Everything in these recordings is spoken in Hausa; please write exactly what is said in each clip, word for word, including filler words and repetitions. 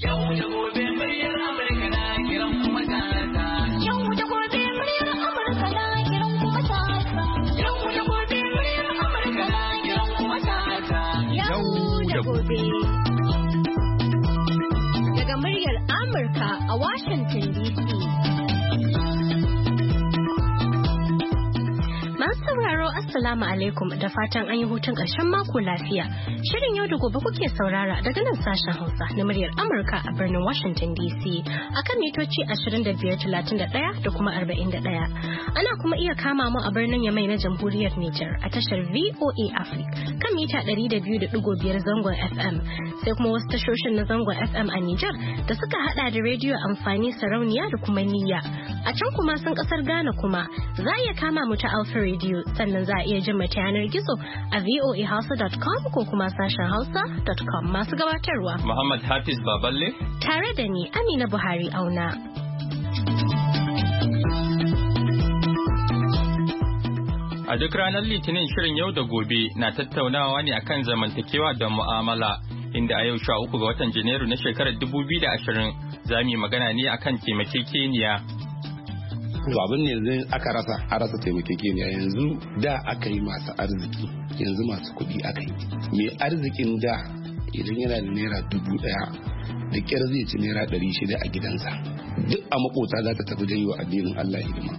Yau da gobe muryar Amurka na kiran kuma ta. Yau da gobe muryar Amurka na kiran kuma ta. Yau da gobe muryar Amurka na kiran kuma ta. Yau da gobe. Daga muryar Amurka a Washington D C. Sauraro Assalamu alaikum da fatan an yi hutun ƙarshen mako lafiya. Shirin yau da gobe kuke saurara daga nan sashen Hausa na muryar Amurka a birnin Washington D C akan mitoci ashirin da biyar talatin da ɗaya da kuma arba'in da ɗaya. Ana kuma iya kama mu a birnin Yamai na Jamhuriyar Nijar a tashar V O A Africa kan mita ɗari da biyu da ɗigo biyar zangon F M. Sai kuma wasu tashoshin na zangon F M a Nijar da suka hada da rediyo amfani sarauniya da kuma niyya. A can kuma sun kasar Ghana kuma za a iya kama mu ta Alpha Radio sannan za a iya jin ta yanar gizo a voa hausa dot com ko kuma sashen hausa dot com. Masu gabatarwa Muhammad Hafiz Baballe tare da ni Amina Buhari Auna. A duk ranar Litinin shirin yau da gobe na tattaunawa ne akan zamantakewa da mu'amala inda a yau sha uku ga watan Janairu na shekarar dubu biyu da ashirin za mu yi magana ne akan taimakekeniya. Abin ne yanzu aka rasa a rasa taimakekeniya yanzu da aka yi masu arziki yanzu masu kuɗi aka yi. Mai arzikin da idan yana da naira dubu ɗaya da kyar zai ci naira ɗari shida a gidansa duk a makota za ta tafi da yi wa addinin Allah hidima.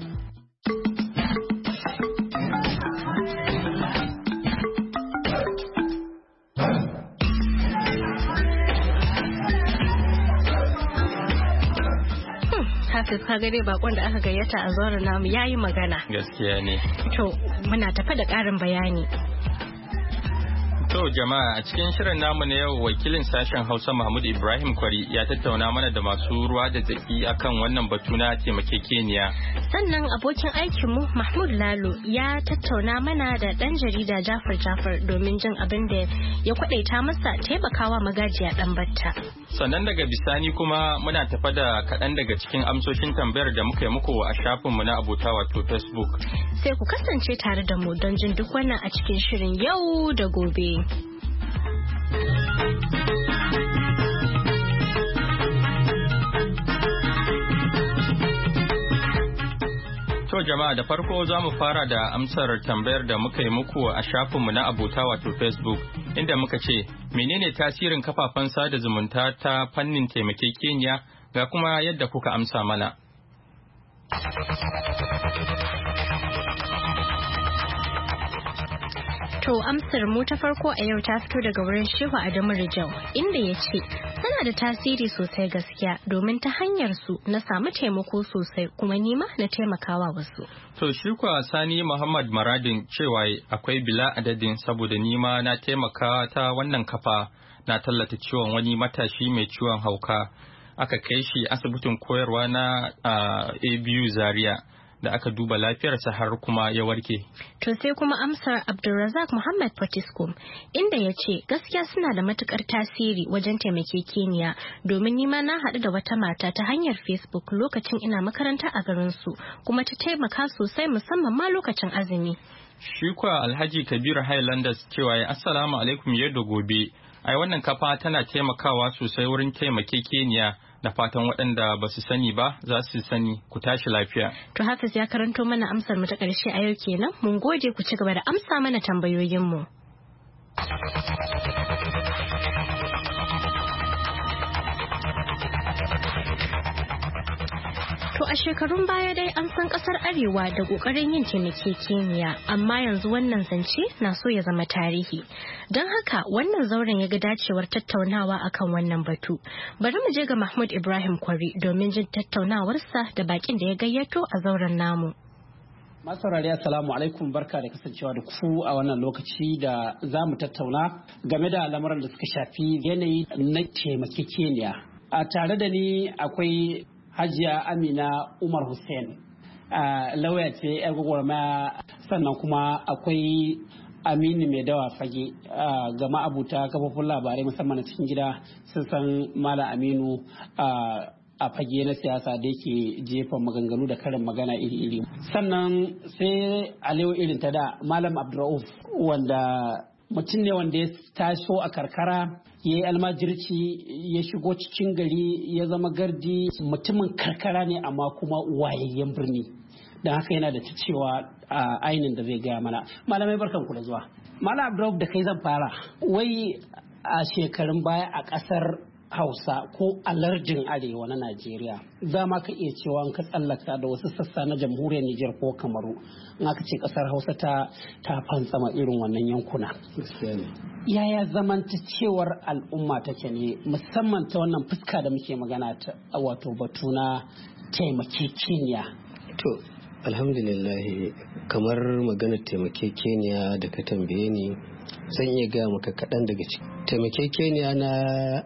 Hafiz ka gare bakon da aka gayyata a zauren namu yayi magana. Gaskiya ne. To muna tafa da ƙarin bayani. To jama'a a cikin shirin namu na yau wakilin sashen Hausa Mahmud Ibrahim Kwari ya tattauna mana da masu ruwa da tsaki akan wannan batu na taimakekeniya. Sannan abokin aikinmu Mahmud Lalo ya tattauna mana da ɗan jarida Jafar Jafar domin jin abin da ya kwadaita masa taimakawa magajiya ɗan batta. Sannan daga bisani kuma muna tafa da kaɗan daga cikin amsoshin tambayar da muka yi muku a shafinmu na abota wato Facebook. Sai ku kasance tare da mu don jin duk wannan a cikin shirin yau da gobe. To jama'a da farko za mu fara da amsar tambayar da muka yi muku a shafinmu na abota wato Facebook inda muka ce menene tasirin kafafen sada zumunta ta fannin taimakekeniya ga kuma yadda kuka amsa mana. To amsar mu ta farko a yau ta fito daga wurin Shehu Adamu Rijau inda ya ce tana da tasiri sosai gaskiya domin ta hanyar su na samu taimako sosai kuma nima na taimakawa wasu. To shi kuwa Sani Muhammad Maradin cewa akwai bila adadin saboda nima na taimaka ta wannan kafa na tallata ciwon wani matashi mai ciwon hauka aka kai shi asibitin koyarwa na uh, A B U Zaria. Da aka duba lafiyarsa har kuma ya warke. To sai kuma amsar Abdulrazak Muhammad Fatiskum inda ya ce gaskiya suna da matukar tasiri wajen taimakekeniya domin nima na haɗu da wata mata ta hanyar Facebook lokacin ina makaranta a garinsu kuma ta taimaka sosai musamman ma lokacin azumi. Shi kuwa Alhaji Kabiru Highlanders cewa ya assalamu alaikum yadda gobe. Ai wannan kafa tana taimakawa sosai wurin taimakekeniya. Da fatan waɗanda ba su sani ba za su sani ku tashi lafiya. To Hafiz ya karanto mana amsar mu ta ƙarshe a yau kenan mun gode ku ci gaba da amsa mana tambayoyinmu. To a shekarun baya dai an san kasar Arewa da kokarin yin taimakekeniya amma yanzu wannan zance na so ya zama tarihi. Don haka wannan zauren ya ga dacewar tattaunawa akan wannan batu. Bari mu je ga Mahmud Ibrahim Kwari domin jin tattaunawarsa da bakin da ya gayyato a zauren namu. Masaurari assalamu alaikum barka da kasancewa da ku a wannan lokaci da za mu tattauna game da lamuran da suka shafi yanayi na taimakekeniya. A tare da ni akwai Hajiya Amina Umar Hussein, lauya ce 'yar gwagwarmaya, sannan kuma akwai Aminu Mai Dawa Fage, ga ma'abuta kafofin labarai musamman na cikin gida sun san Malam Aminu a fage na siyasa da yake jefa maganganu da karin magana iri-iri. Sannan sai Aliyu irin ta da Malam Abdurrauf wanda mutum ne wanda ya taso a karkara ya yi almajirci ya shigo cikin gari ya zama gardi mutumin karkara ne amma kuma wayayyen birni don haka yana da ta cewa a ainin da zai gaya mana. Malamai barkan ku da zuwa. Malam Abdurrahman da kai zan fara. Wai a shekarun baya a ƙasar Hausa ko a lardin arewa na Najeriya za ma ka iya cewa ka tsallaka da wasu sassa na jamhuriyar Nijar ko Kamaru in aka ce kasar Hausa ta ta fantsama irin wannan yankuna. Yaya zamantakewar al'umma take ne musamman ta wannan fuska da muke magana ta wato batu na taimakekeniya? To alhamdulillah kamar maganar taimakekeniya da ka tambaye ni zan iya gaya maka kaɗan daga ciki. Taimakekeniya na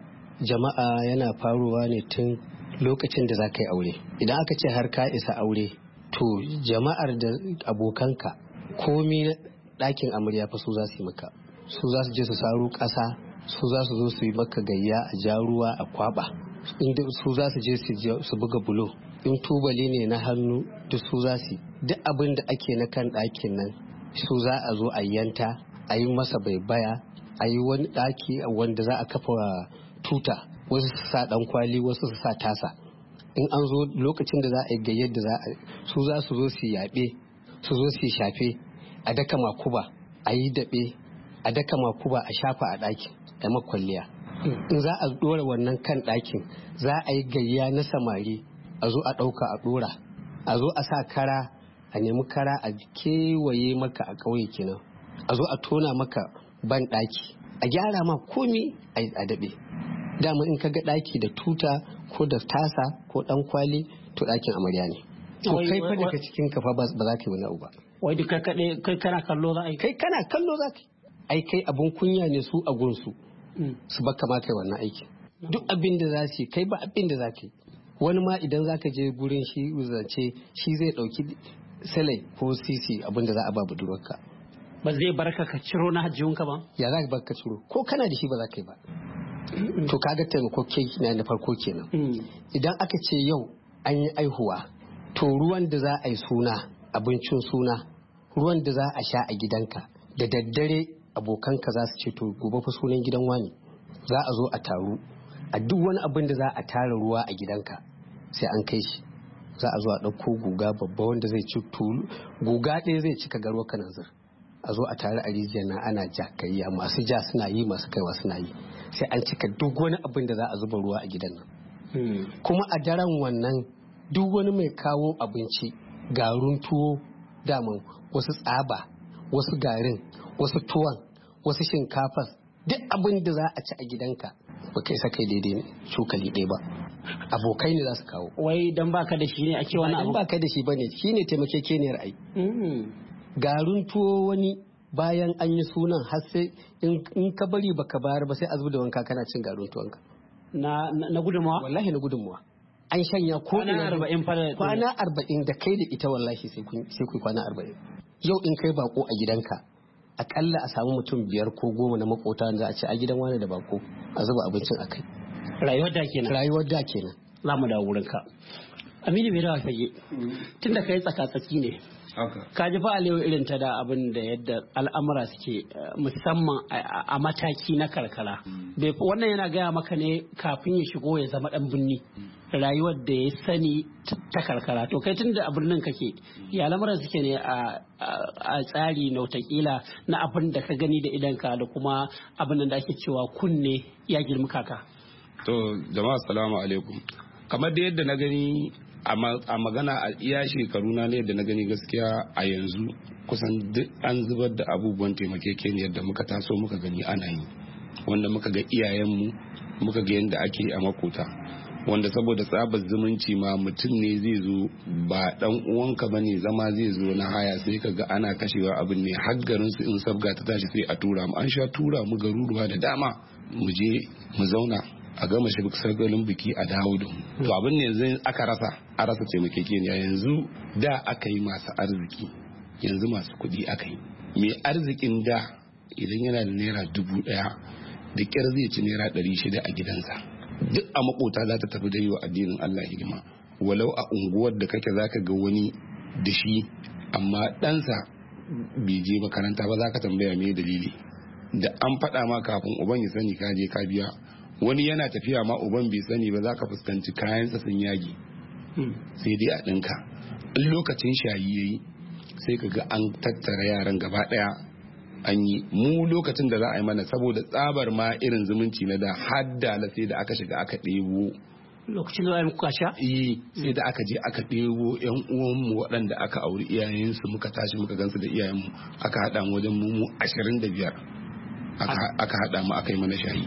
jama'a yana faruwa ne tun lokacin da za ka yi aure. Idan aka ce har ka isa aure to jama'ar da abokanka komi ɗakin amarya fa su za su yi maka, su za su je su saro ƙasa, su za su zo su yi maka gayya a ja ruwa a kwaba, inda su za su je su buga bulo, in tubali ne na hannu duk su za su yi. Duk abin da ake na kan ɗakin nan su za a zo a yanta a yi masa baibaya, a yi wani ɗaki wanda za a kafa tuta, wasu su sa dan kwali wasu su sa tasa. In an zo lokacin da za a yi gayyar da za a su za su zo su yaɓe, su zo su shafe, a daka makuba a yi daɓe, a daka makuba a shafa a ɗakin a makwalliya. In za a ɗora wannan kan ɗakin za a yi gayya na samari a zo a ɗauka a ɗora, a zo a sa kara, a nemi kara a kewaye maka a ƙauye kenan, a zo a tona maka ban ɗaki, a gyara ma komi a daɓe. Dama in ka ga ɗaki da tuta ko da tasa ko ɗan kwali to ɗakin amarya ne. To kai fa daga cikin kafa ba za ka yi wani abu ba. Wai duk kai kai kana kallo za a yi. Kai kana kallo za ka yi. Ai kai abun kunya ne su a gunsu. Su baka ma kai wannan aiki. Duk abin da za su yi kai ba abin da za ka yi. Wani ma idan za ka je gurin shi zance shi zai ɗauki salai ko sisi abin da za a ba budurwarka. Ba zai barka ka ciro na hajjiyunka ba? Ya za ka barka ciro ko kana da shi ba za ka yi ba. To kaga taimako ke na na farko kenan. Idan aka ce yau an yi aihuwa to ruwan da za a yi suna, abincin suna, ruwan da za a sha a gidanka da daddare abokanka za su ce to gobe fa sunan gidan wani, za a zo a taru a duk wani abin da za a tara ruwa a gidanka sai an kai shi. Za a zo a ɗauko guga babba wanda zai ci tulu, guga ɗaya zai cika garwa kananzir, a zo a tare a rijiyar nan ana jakayya, masu ja suna yi masu kaiwa suna yi, sai an cika duk wani abin da za a zuba ruwa a gidan nan. Kuma a daren wannan duk wani mai kawo abinci, garin tuwo daman wasu tsaba, wasu garin, wasu tuwon, wasu shinkafas, duk abin da za a ci a gidanka ba kai sa kai daidai ne cokali ɗaya ba, abokai ne za su kawo. Wai dan baka da shi ne ake wani abu? Ba baka da shi bane, shine taimakekeniyar ai. Garin tuwo wani bayan an yi sunan har sai in ka bari baka bayar ba sai a zuba da wanka kana cin garin tuwonka. Na na gudunmuwa? Wallahi na gudunmuwa. An shanya ko kwana arba'in fara kwana arba'in da kai da ita wallahi sai kun sai ku kwana arba'in. Yau in kai bako a gidanka akalla a samu mutum biyar ko goma na makota da a ce a gidan wani da bako a zuba abincin akai. Rayuwar da kenan. Rayuwar da kenan. Za mu dawo wurin ka. Aminu bai dawa fage. Tunda kai tsaka-tsaki ne. Ka ji fa Aliyu irin ta da abin da yadda al'amura suke musamman a mataki na karkara. Wannan yana gaya maka ne kafin ya shigo ya zama dan birni. Rayuwar da ya sani ta karkara. To kai tun da a birnin kake ya lamuran suke ne a tsari na watakila na abin da ka gani da idanka da kuma abin da ake cewa kunne ya girmi kaka. To jama'a salamu alaikum. Kamar da yadda na gani a magana a iya shekaru na ne da na gani gaskiya a yanzu kusan duk an zubar da abubuwan taimakekeniyar da muka taso muka gani ana yi, wanda muka ga iyayenmu muka ga yadda ake a makota, wanda saboda tsabar zumunci ma mutum ne zai zo ba dan uwanka bane zama zai zo na haya sai ka ga ana kashewa abin ne har garin su in sabga ta tashi sai a tura mu. An sha tura mu garuruwa da dama mu je mu zauna a gama shi sagalin biki a dawo da mu. To abin ne yanzu aka rasa a rasa taimakekeniya. Yanzu da aka yi masu arziki, yanzu masu kuɗi aka yi. Mai arzikin da idan yana da naira dubu ɗaya da ƙyar zai ci naira ɗari shida a gidansa. Duk a makota za ta tafi da yi wa addinin Allah hidima. Walau a unguwar da kake za ka ga wani da shi amma ɗansa bai je makaranta ba, za ka tambaya me dalili. da an faɗa ma kafin uban ya sani ka je ka biya. Wani yana tafiya ma uban bai sani ba za ka fuskanci kayansa sun yage sai dai a ɗinka. In lokacin shayi yayi sai ka ga an tattara yaran gaba ɗaya an yi. Mu lokacin da za a yi mana saboda tsabar ma irin zumunci na da hadda sai da aka shiga aka ɗebo lokacin da muka sha eh sai da aka je aka ɗebo yan uwanmu waɗanda aka auri iyayensu muka tashi muka gansu da iyayenmu aka haɗa mu wajen mu ashirin da biyar aka haɗa mu aka yi mana shayi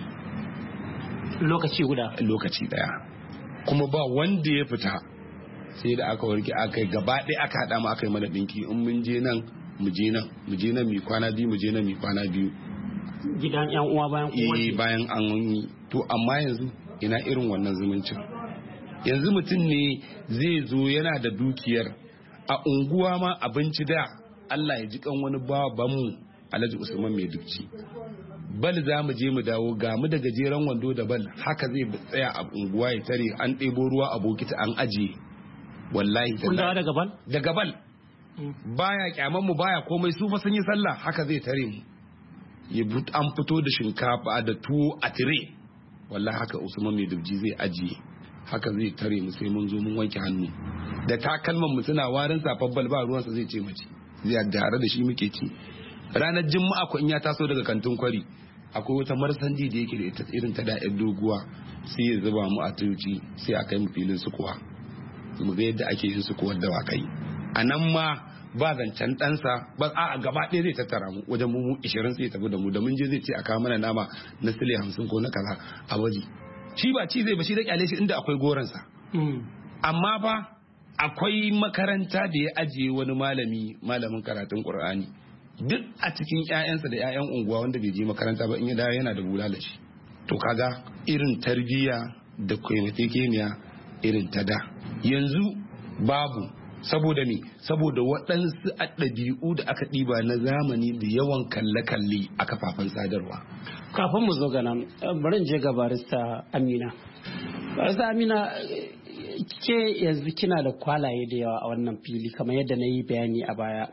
lokaci guda lokaci daya kuma ba wanda ya fita sai da aka warke aka yi gaba ɗaya aka haɗa mu aka yi mana ɗinki in mun je nan mu je nan mu je nan mi kwana biyu mu je nan mi kwana biyu gidan yan uwa bayan uwa eh bayan an yi to amma yanzu ina irin wannan zumuncin. Yanzu mutum ne zai zo yana da dukiyar a unguwa ma abinci da Allah ya ji kan wani babanmu Alhaji Usman mai dukci bal za mu je mu dawo ga mu da gajeren wando da bal haka zai tsaya a unguwa ya tare an ɗebo ruwa a bokiti an ajiye wallahi kun dawo daga bal daga bal baya kyaman mu baya komai su fa sun yi sallah haka zai tare mu ya an fito da shinkafa da tuwo a tire wallahi haka Usman mai dubji zai ajiye haka zai tare mu sai mun zo mun wanke hannu da takalman mu suna warin safabbal ba ruwansa zai ce mace zai tare da shi muke ci. Ranar Juma'a ko in ya taso daga kantin kwari akwai wata marsandi da yake da ita irin ta da yan doguwa sai ya zuba mu a tuci sai a kai mu filin sukuwa mu ga yadda ake yin sukuwar dawakai. A nan ma ba zancen ɗansa ba a gaba ɗaya zai tattara mu wajen mu ishirin sai ya tafi da mu da mun je zai ce a kawo mana nama na sile hamsin ko na kaza a waje shi ba ci zai ba shi da kyale shi inda akwai goransa. Amma ba akwai makaranta da ya ajiye wani malami malamin karatun Qur'ani duk a cikin ƴaƴansa da ƴaƴan unguwa wanda bai je makaranta ba in ya dawo yana da bulala shi. To kaga irin tarbiyya da kwaimatekeniya irin ta da yanzu babu. Saboda me saboda waɗansu ɗabi'u da aka ɗiba na zamani da yawan kalle-kalle a kafafen sadarwa. Kafin mu zo ga nan bari je ga barista Amina. Barista Amina ke yanzu kina da kwalaye da yawa a wannan fili kamar yadda na yi bayani a baya.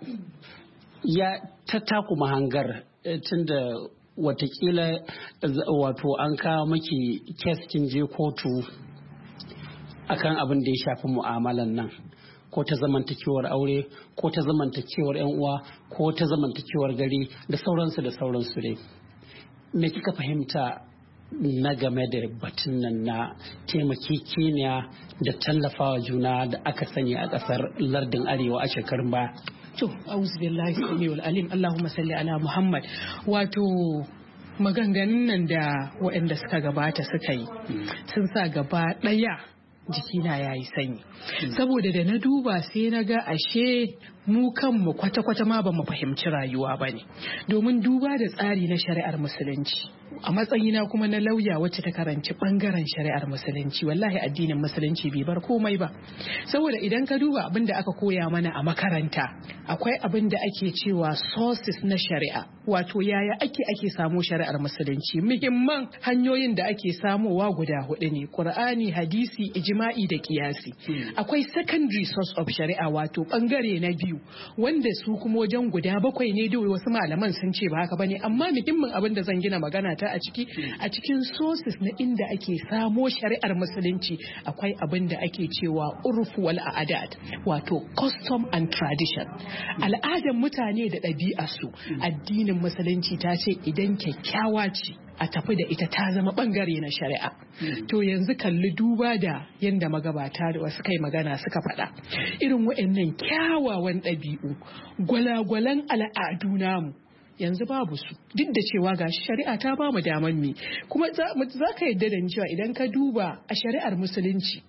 Ya ta taku mahangar tunda watakila wato an kawo maki kes kin je kotu akan abin da ya shafi mu'amalan nan. Ko ta zamantakewar aure ko ta zamantakewar yan uwa ko ta zamantakewar gari da sauransu da sauransu dai me kika fahimta na game da batun nan na taimakekeniya da tallafawa juna da aka sani a kasar lardin arewa a shekarun baya? To auzu billahi samiul alim Allahumma salli ala Muhammad. Wato maganganun nan da waɗanda suka gabata suka yi sun sa gaba ɗaya jikina ya yi sanyi saboda da na duba sai na ga ashe mu kanmu kwata-kwata ma ba mu fahimci rayuwa ba ne domin duba da tsari na shari'ar musulunci a matsayina kuma na lauya wacce ta karanci bangaren shari'ar musulunci wallahi addinin musulunci bai bar komai ba saboda idan ka duba abin da aka koya mana a makaranta akwai abin da ake cewa sources na shari'a wato yaya ake ake samo shari'ar musulunci muhimman hanyoyin da ake samowa guda hudu ne Qur'ani hadisi ijma'i da kiyasi akwai secondary source of shari'a wato bangare na biyu wanda su kuma wajen guda bakwai ne da wasu malaman sun ce ba haka bane amma muhimmin abin da zan gina magana ta a ciki a cikin sources na inda ake samo shari'ar musulunci akwai abin da ake cewa urfu wal adat wato custom and tradition al'adar mutane da ɗabi'arsu addinin musulunci ta ce idan kyakkyawa ce a tafi da ita ta zama bangare na shari'a to yanzu kalli duba da yadda magabata da wasu kai magana suka faɗa irin waɗannan kyawawan ɗabi'u gwalagwalan al'adu namu yanzu babu su duk da cewa ga shari'a ta ba mu daman mi kuma za ka yadda da cewa idan ka duba a shari'ar musulunci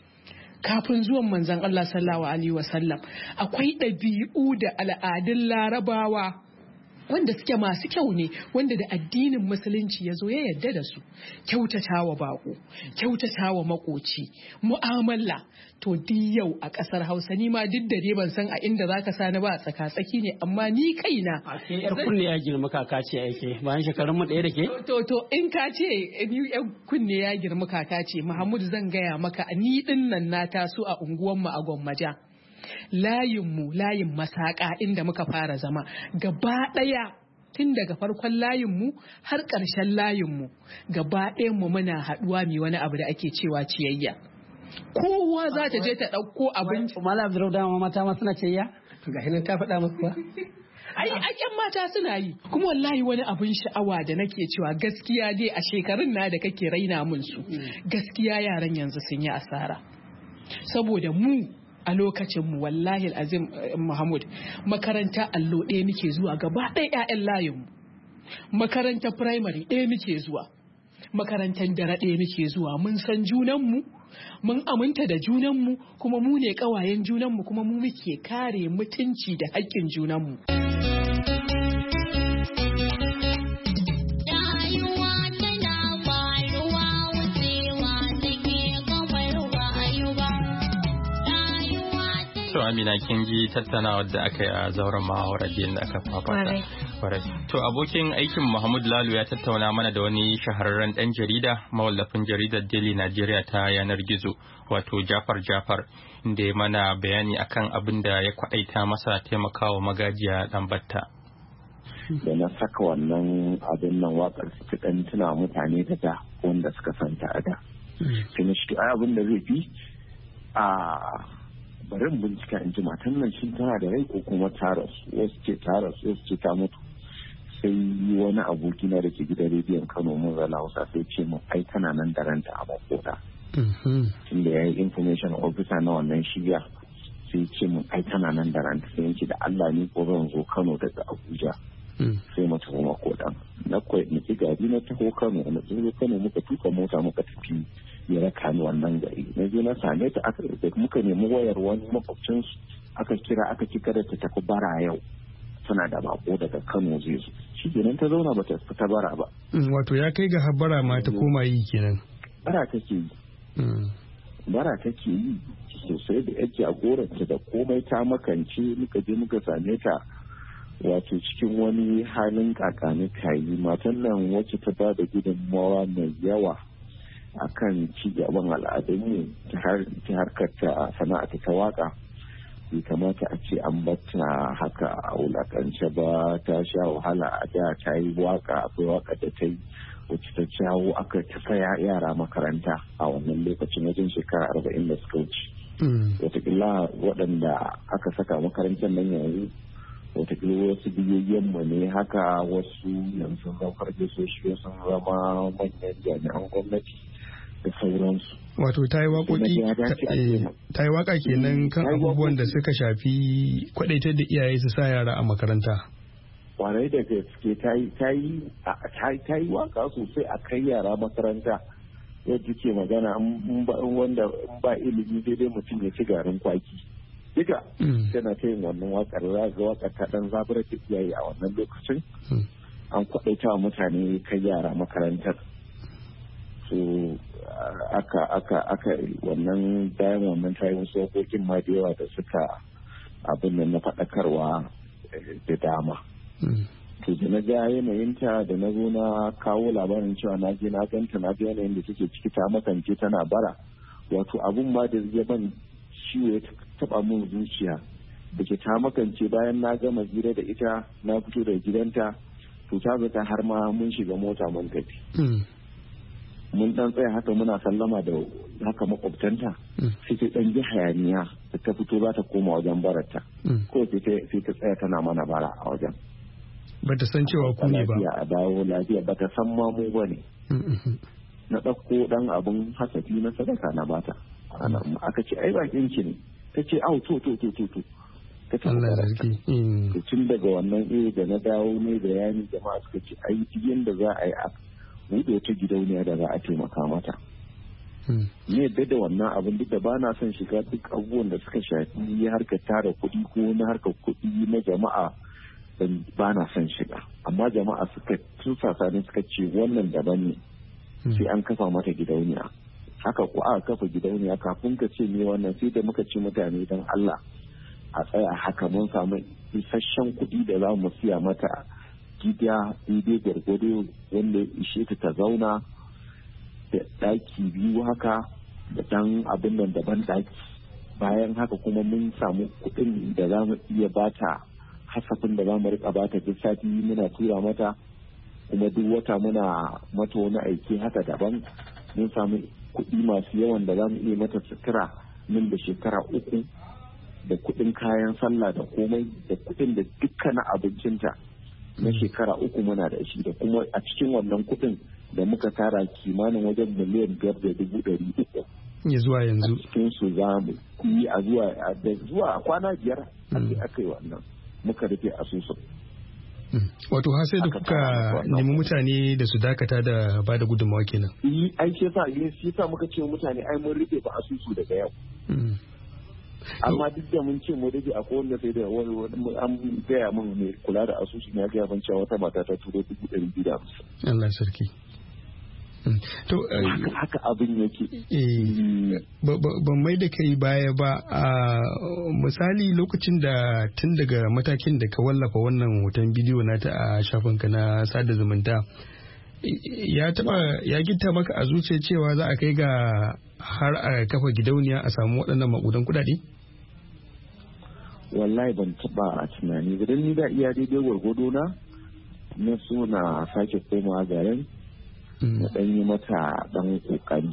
kafin zuwan manzon Allah sallallahu alaihi wasallam akwai ɗabi'u da al'adun larabawa wanda suke masu kyau ne wanda da addinin musulunci ya zo ya yadda da su kyautatawa bako kyautatawa makoci mu'amala to duk yau a kasar Hausa ni ma duk da dai ban san a inda zaka sani ba tsaka tsaki ne amma ni kaina a sai yar kunne ya girma kaka ce yake bayan shekarun mu ɗaya da ke to to in ka ce ni yar kunne ya girma kaka ce Muhammad zan gaya maka ni din nan na taso a unguwan mu a Gwammaja layinmu layin masaka inda muka fara zama gaba ɗaya tun daga farkon layinmu har ƙarshen layinmu gaba ɗayanmu muna haɗuwa mai wani abu da ake cewa ciyayya. Kowa za ta je ta ɗauko abinci. Malam Abdurrahman dama mata ma suna ciyayya? Ga hinan ta faɗa maka ba? Ai aƙyan mata suna yi. Kuma wallahi wani abin sha'awa da nake cewa gaskiya dai a shekarun na da kake raina mun su. Gaskiya yaran yanzu sun yi asara. Saboda mu a lokacinmu wallahi azim Muhammad makaranta allo ɗaya muke zuwa gaba ɗaya 'ya'yan layinmu. Makarantar primary ɗaya muke zuwa. Makarantar dare ɗaya muke zuwa. Mun san junanmu, mun aminta da junanmu, kuma mu ne ƙawayen junanmu, kuma mu muke kare mutunci da haƙƙin junanmu. To Amina kin ji tattaunawar da aka yi a zauren muhawarar da aka fafata. To abokin aikin Muhammad Lalu ya tattauna mana da wani shahararren ɗan jarida mawallafin jaridar Daily Nigeria ta yanar gizo wato Jafar Jafar inda ya mana bayani akan abin da ya kwaɗaita masa taimakawa magajiya Ɗanbatta. Da na saka wannan abin nan waƙar su ɗan tuna mutane da da wanda suka santa a da. Tuna shi abin da zai fi a bari in bincika in ji matan nan shin tana da rai ko kuma ta rasu, wasu ce ta rasu wasu ce ta mutu. Sai wani aboki na da ke gidan rediyon Kano mun zala Hausa sai ce mun ai tana nan da ranta a makota. Tunda ya yi information officer na wannan shiya sai ce mun ai tana nan da ranta sai yanki da Allah ni ko zan zo Kano daga Abuja. Sai mu tafi makotan. Na kwai ni gari na taho Kano na zo Kano muka tuka mota muka tafi ya raka ni wannan gari. Na je na same ta aka muka nemi wayar wani makwabcin su aka kira aka ci kada ta tafi bara yau. Tana da bako daga Kano zai zo. Shi kenan ta zauna bata fita bara ba. Wato ya kai ga habara ma ta koma yi kenan. Bara take yi. Bara take yi sosai da yake a goranta da komai ta makance muka je muka same ta wato cikin wani halin kakani kayi matan nan wacce ta ba da gudunmawa mai yawa akan ci gaban al'adunmu ta harkar ta sana'a ta waka. Bai kamata a ce an bata haka a wulakance ba, ta sha wahala a da ta yi waka akwai waka da ta yi wacce ta jawo aka ta saya yara makaranta a wannan lokacin wajen shekara arba'in da suka wuce. Wataƙila waɗanda aka saka makarantar nan yanzu wataƙila wasu biyayyen mu ne haka wasu yanzu zaukar da soshi sun zama manyan jami'an gwamnati da sauransu. Wato ta yi waƙoƙi ta yi waƙa kenan kan abubuwan da suka shafi kwaɗaitar da iyaye su sa yara a makaranta. Kwarai da gaske ta yi waƙa sosai a kai yara makaranta yadda ke magana wanda ba ilimi sai dai mutum ya ci garin kwaki. Duka tana ta yin wannan waƙar za ga waƙar ta ɗan zaburar da iyaye a wannan lokacin an kwaɗaita wa mutane kai yara makarantar. So aka aka aka wannan bayan wannan ta yi wasu waƙoƙin ma da yawa da suka abin nan na faɗakarwa da dama. To da na ga yanayinta da na zo na kawo labarin cewa na je na ganta na ga yanayin da take ciki ta makance tana bara wato abun ma da ya ban ciwo ya taɓa min zuciya da ke ta makance bayan na gama hira da ita na fito da gidanta to ta zata har ma mun shiga mota mun tafi. Mun dan tsaya haka muna sallama da haka makwabtanta sai ta dan ji hayaniya da ta fito za ta koma wajen barata ko sai ta tsaya tana mana bara a wajen. Bata san cewa ku ne ba. A dawo lafiya bata san ma mu ba ne. Na ɗauko ɗan abun hasafi na sadaka na bata. Aka ce ai bakin ki ne. Ta ce au to to to to to. Ta ce tun daga wannan iri da na dawo ne da yani jama'a suka ce ai yanda za a yi a buɗe wata gidauniya da za a taimaka mata. Ne yadda da wannan abin duk da ba na son shiga duk abubuwan da suka shafi harkar tara kuɗi ko na harkar kuɗi na jama'a ba na son shiga. Amma jama'a suka tursasa ne suka ce wannan daban ne sai an kafa mata gidauniya. Haka ko aka kafa gidauniya kafin ka ce ne wannan sai da muka ci mutane don Allah a tsaya haka mun samu isasshen kuɗi da za mu siya mata gida daidai gwargwado wanda ya ishe ta ta zauna da ɗaki biyu haka da ɗan abin nan daban ɗaki. Bayan haka kuma mun samu kuɗin da za mu iya bata hasafin da za mu rika bata duk sati muna tura mata, kuma duk wata muna mata wani aiki haka daban. Mun samu kuɗi masu yawan da za mu iya mata sutura nan da shekara uku, da kuɗin kayan sallah da komai, da kuɗin da dukkanin abincinta na shekara uku muna da shi, da kuma a cikin wannan kuɗin da muka tara kimanin wajen miliyan biyar da dubu ɗari uku. Ya zuwa yanzu. A cikin su za mu yi a zuwa da zuwa a kwana biyar aka yi wannan muka rufe asusun. Wato har sai da kuka nemi mutane da su dakata da ba da gudunmawa kenan. Yi ai shi yasa shi yasa muka ce mutane ai mun rufe ba asusu daga yau. Amma duk da mun ce mu rufe a kowanne sai da wani an gaya min mai kula da asusu ya gaya ban cewa wata mata ta turo dubu ɗari biyu da hamsin. Allah sarki. To haka abin yake. Ban mai da kai baya ba a misali lokacin da tun daga matakin da ka wallafa wannan hoton bidiyo nata a shafinka na sada zumunta ya taba ya gitta maka a zuciya cewa za a kai ga har a kafa gidauniya a samu waɗannan maƙudan kuɗaɗe? Wallahi ban taba a tunani ba, don ni da iya daidai gwargwado na na so na sake komawa garin na ɗan yi mata ɗan ƙoƙari.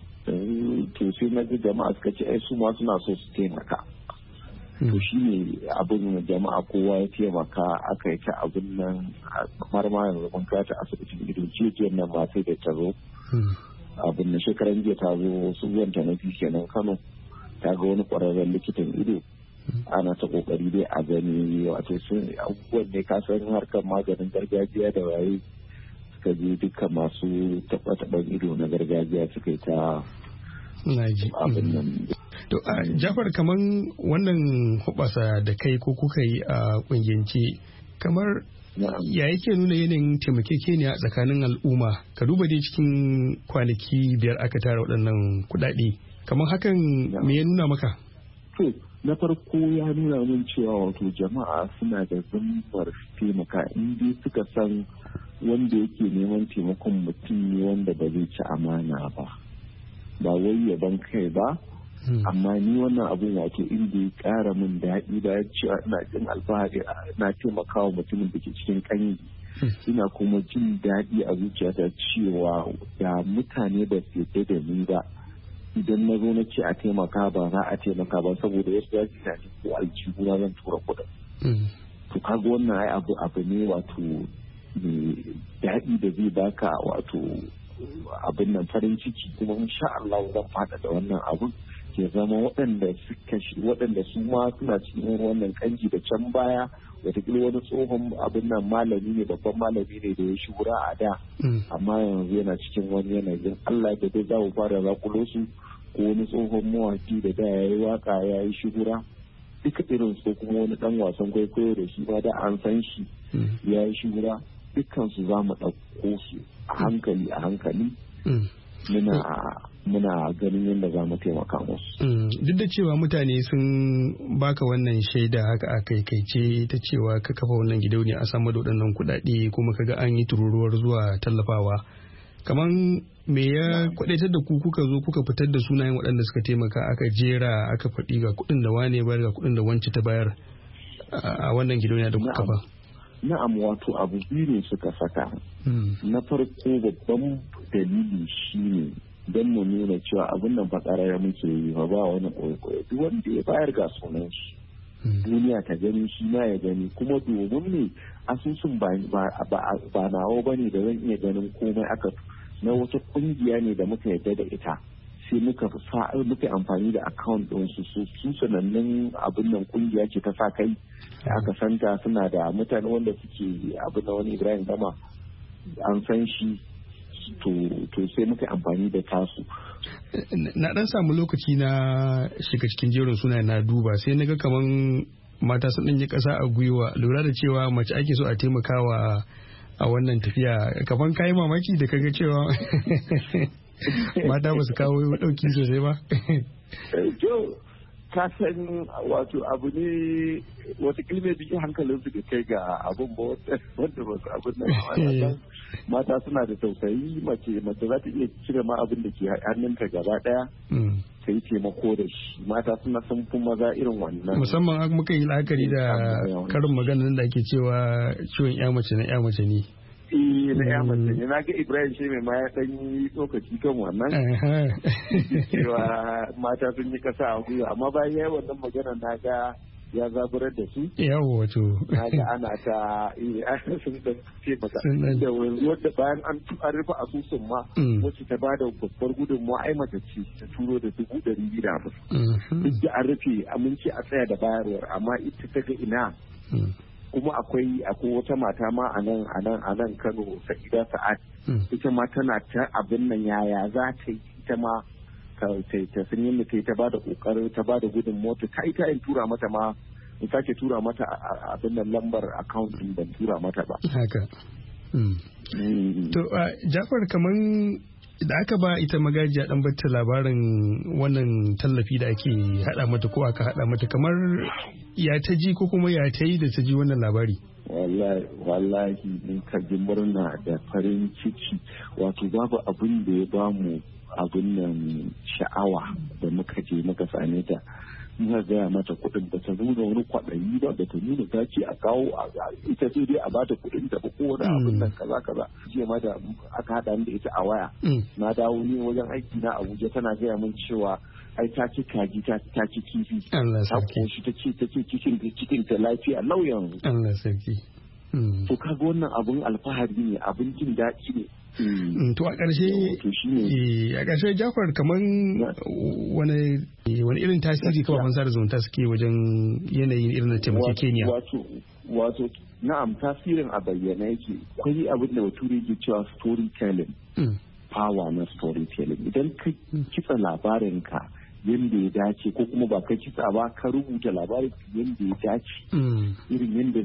To sai na ji jama'a suka ce ai su ma suna so su taimaka. To shi ne abin jama'a kowa ya taimaka aka yi ta abin nan kamar ma yanzu mun kata asibitin ido jiya nan ma sai da ta zo. Abin da shekaran jiya ta zo su zuwanta na biyu kenan Kano ta ga wani ƙwararren likitan ido. Ana ta ƙoƙari dai a gani wato sun abubuwan ne ka san harkar maganin gargajiya da waye. Suka je duka masu taɓa-taɓan ido na gargajiya suka yi ta abin nan. To Jafar, kaman wannan hubasa da kai ko kuka yi a kungiyance kamar ya yake nuna yanayin taimakekeniya a tsakanin al'umma? Ka duba dai cikin kwanaki biyar aka tara waɗannan kuɗaɗe, kamar hakan me ya nuna maka? To na farko ya nuna min cewa wato jama'a suna da zummar taimaka in dai suka san wanda yake neman taimakon mutum ne wanda ba zai ci amana ba, ba wai yaban kai ba. Amma ni wannan abun wato inda ya ƙara min daɗi bayan cewa ina jin alfahari na taimakawa mutumin da ke cikin ƙanyi, ina kuma jin daɗi a zuciyata cewa da mutane ba su yarda da ni ba idan na zo na ce a taimaka ba za a taimaka ba saboda wasu ya ji daɗi ko aljihu na zan tura kuɗin. To kaga wannan ai abu abu ne wato mai daɗi da zai baka wato abin nan farin ciki, kuma insha Allah zan faɗa da wannan abun ya zama waɗanda suka waɗanda su ma suna cikin wannan kanji da can baya wataƙila wani tsohon abin nan malami ne babban malami ne da ya shura a da amma yanzu yana cikin wani yanayin Allah da dai za mu fara zakulo su ko wani tsohon mawaki da da ya yi waka ya yi shura duka irin su kuma wani ɗan wasan kwaikwayo da shi ma da an san shi ya yi shura dukkan su za mu ɗauko su a hankali a hankali muna muna ganin yadda za mu taimaka musu. Duk da cewa mutane sun baka wannan shaida haka a kaikaice ta cewa ka kafa wannan gidauniya a samar da waɗannan kuɗaɗe kuma kaga an yi tururuwar zuwa tallafawa. Kamar me ya kwadaitar da ku kuka zo kuka fitar da sunayen waɗanda suka taimaka aka jera aka faɗi ga kuɗin da wane bayar ga kuɗin da wance ta bayar a wannan gidauniya da kuka kafa? Na'am, wato abu biyu ne suka saka. Na farko babban dalili shine don mu nuna cewa abin nan fa ya muke yi ba ba wani koyo duk wanda ya bayar ga sunan shi duniya ta gani shi ma ya gani, kuma domin ne asusun ba nawa ba ne da zan iya ganin komai aka na wata kungiya ne da muka yarda da ita sai muka sa muka amfani da account din su su sanannun abin nan kungiya ce ta sa kai da aka santa suna da mutane wanda suke abin da wani Ibrahim Gama an san shi to sai muka amfani da tasu. Na dan samu lokaci na shiga cikin jerin suna na duba sai naga kaman mata sun yi kasa a gwiwa lura da cewa mace ake so a taimakawa a wannan tafiya, kaman kayi mamaki da kaga cewa mata ba su kawo dauki sosai ba. Ka san wato abu ne wata kilme biyu hankalin su da kai ga abun ba wanda ba su abun nan mata suna da tausayi, mace mace za ta iya cire ma abin da ke hannunta gaba daya ta yi taimako da shi. Mata suna sun fi maza irin wannan. Musamman an muka yi la'akari da karin maganar da ake cewa ciwon ya mace na ya mace ne. Eh na ya mace ne. Na ga Ibrahim shi mai ma ya ɗan yi tsokaci kan wannan. Cewa mata sun yi kasa a gwiwa amma bayan ya yi wannan magana na ga ya zaburar da su. Yawo wato. Na ga ana ta sun dan ce maka. Da wanda bayan an rufe asusun ma wacce ta bada babbar gudunmawa ai mace ce ta turo da dubu ɗari biyu da hamsin. Duk da an rufe aminci a tsaya da bayarwar amma ita ta ga ina. Kuma akwai akwai wata mata ma a nan a nan a nan Kano Sa'ida Sa'ad. Ita ma tana ta abin nan yaya za ta yi ita ma ta sun yi mutai ta bada kokarin ta bada gudun mota ta ita in tura mata ma in sake tura mata abin nan lambar account din ban tura mata ba haka to Jafar kaman da aka ba ita magajiya dan batta labarin wannan tallafi da ake hada mata ko aka hada mata kamar ya ta ji ko kuma ya ta yi da ta ji wannan labari wallahi wallahi mun ka ji murna da farin ciki wato babu abin da ya bamu abin nan sha'awa da muka je muka same ta muka gaya mata kuɗin ba ta nuna wani kwaɗayi ba da ta nuna ta ce a kawo ita sai dai a bata kuɗin ta ba kowane abin nan kaza kaza jiya ma da aka haɗa da ita a waya na dawo ne wajen aiki na Abuja tana gaya min cewa ai ta ci kaji ta ta ci kifi ta koshi ta ce ta ce cikin cikin ta lafiya lauyan Allah sarki to kaga wannan abun alfahari ne abun jin daɗi ne to a ƙarshe a ƙarshe Jafar kaman wani wani irin tasiri kafafen sada zumunta suke wajen yanayin irin na taimakekeniya wato wato na'am tasirin a bayyana yake akwai abin da bature ke cewa storytelling power na storytelling idan ka kitsa labarin ka yadda ya dace ko kuma ba ka kitsa ba ka rubuta labarin yadda ya dace irin yadda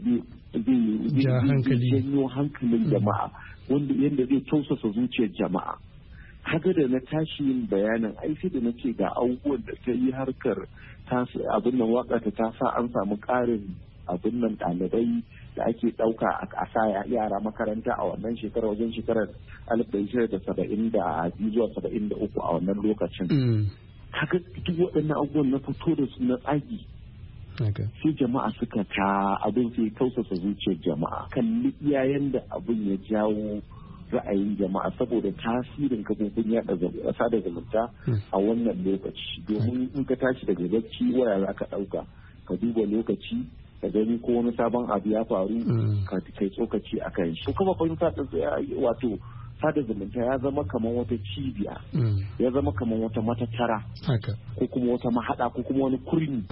zai janyo hankalin jama'a wanda yadda zai tausasa zuciyar jama'a haka da na tashi yin bayanin ai sai da na ce ga abubuwan da ta yi harkar abin nan waka ta ta sa an samu ƙarin abin nan ɗalibai da ake ɗauka a sa yara makaranta a wannan shekarar wajen shekarar alif ɗari da saba'in da biyu zuwa saba'in da uku a wannan lokacin haka duk waɗannan abubuwan na fito da su na tsagi sai jama'a suka ta abin sai tausasa zuciyar jama'a kalli iyayen da abin ya jawo ra'ayin jama'a saboda tasirin kafofin yaɗa sada zumunta a wannan lokaci domin in ka tashi daga bacci waya za ka ɗauka ka duba lokaci ka gani ko wani sabon abu ya faru ka kai tsokaci a kan shi kuma fahimta wato sada zumunta ya zama kamar wata cibiya ya zama kamar wata matattara ko kuma wata mahada ko kuma wani kurmi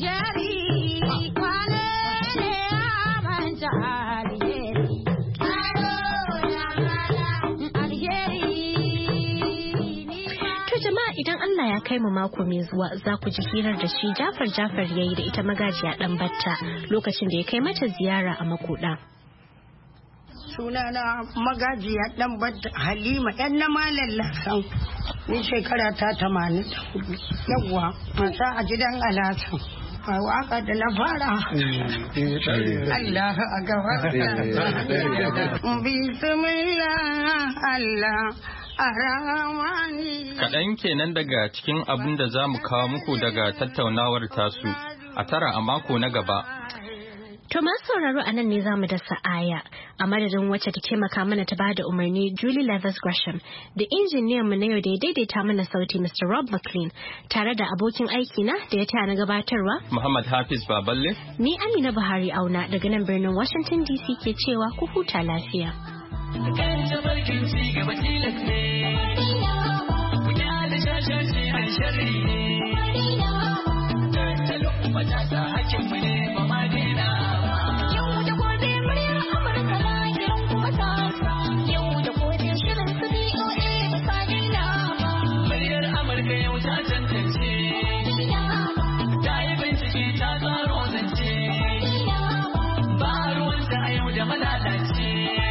idan Allah ya kai mu mako mai zuwa za ku ji hirar da shi Jafar Jafar yayi da ita magajiya dan batta lokacin da ya kai mata ziyara a Makoda. Sunana magajiya dan batta Halima yan na malam Lasan ni shekara ta tamanin da hudu yawwa mata a gidan Alasan a waka da na fara Allah a gaba bismillah Allah Kaɗan kenan daga cikin abin da za mu kawo muku daga tattaunawar tasu a tara a mako na gaba. To masu sauraro a nan ne za mu dasa aya a madadin wacce ta taimaka mana ta bada umarni Julie Leathers Gresham da injiniyan mu na yau da ya daidaita mana sauti Mister Rob McLean tare da abokin aiki na da ya taya na gabatarwa Muhammad Hafiz Baballe. Ni Amina Buhari Auna daga nan birnin Washington D C ke cewa ku huta lafiya. Kan tabarkin ci gaba tilas ne, ku kyale shashanci an sharri ne, tattalo matasa hakinmu ne ba ma dina ba. Yau da gobe muryar Amurka na kiran kuma tasa, yau da gobe shirin su B O A ba sa dina ba. Muryar Amurka yau ta tantance, ta yi bincike ta tsaro zance, ba ruwanta a yau da malalace.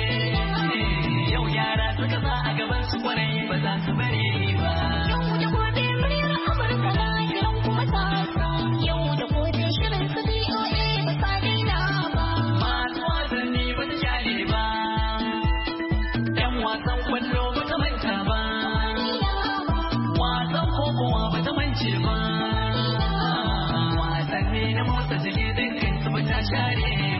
Kwarai ba za su bari ba. Yau da gobe muryar Amurka na kiran kuma tasa. Yau da gobe shirin su B O A ba sa daina ba. Masu wasanni ba ta kyale ba. Yan wasan kwallo ba ta manta ba. Wasan kokowa ba ta mance wuce ba wasanni na motsa jiki dukkan su ta share